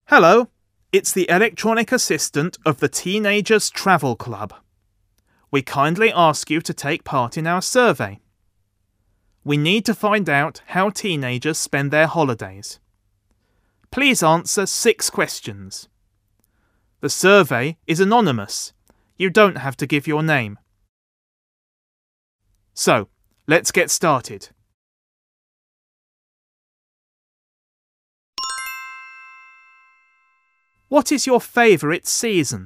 Hello, it's the electronic assistant of the Teenagers Travel Club. We kindly ask you to take part in our survey. We need to find out how teenagers spend their holidays. Please answer 6 questions. The survey is anonymous. You don't have to give your name. So, let's get started. What is your favourite season?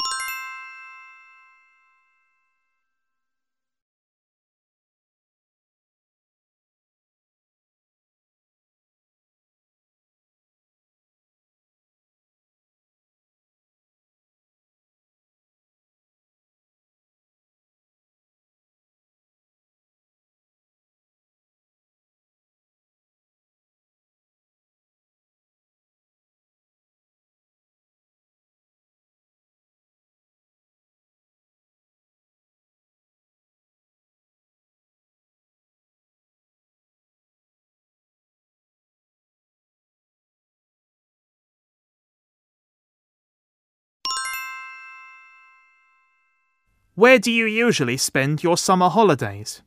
Where do you usually spend your summer holidays?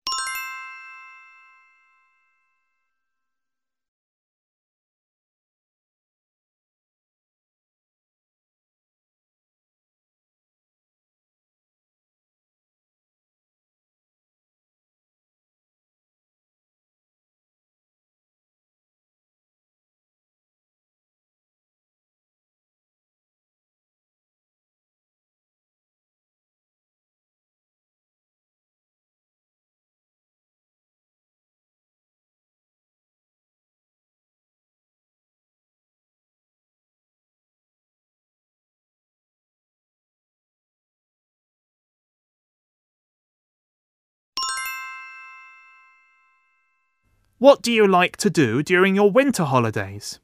What do you like to do during your winter holidays?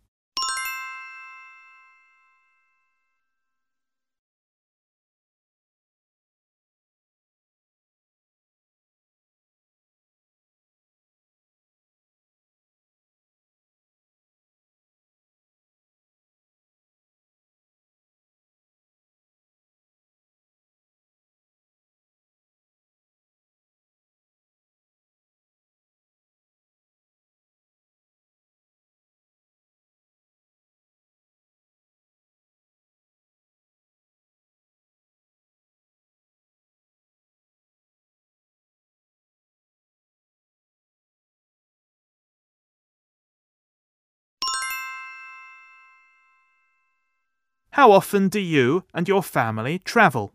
How often do you and your family travel?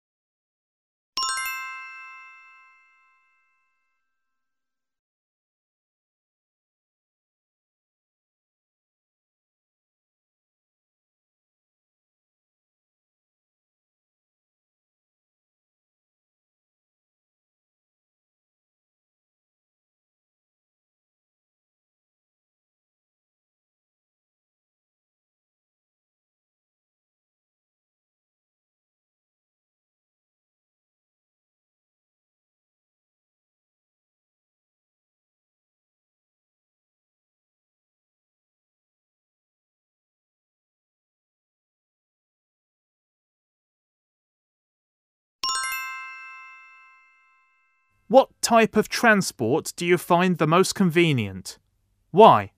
What type of transport do you find the most convenient? Why?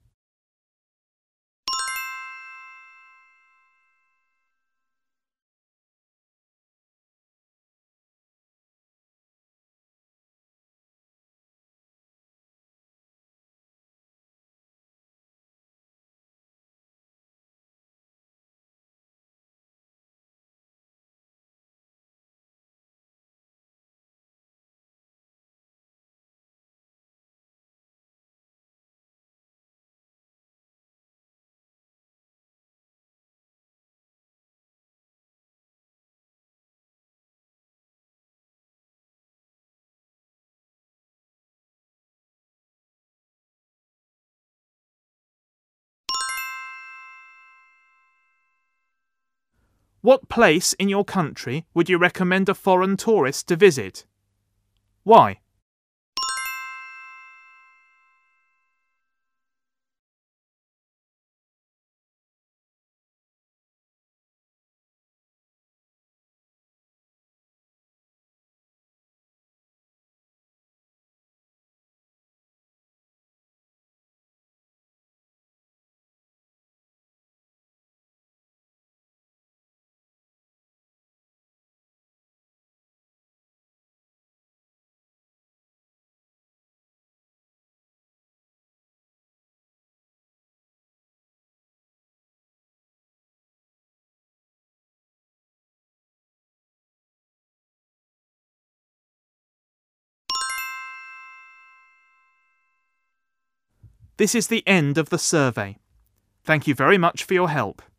What place in your country would you recommend a foreign tourist to visit? Why? This is the end of the survey. Thank you very much for your help.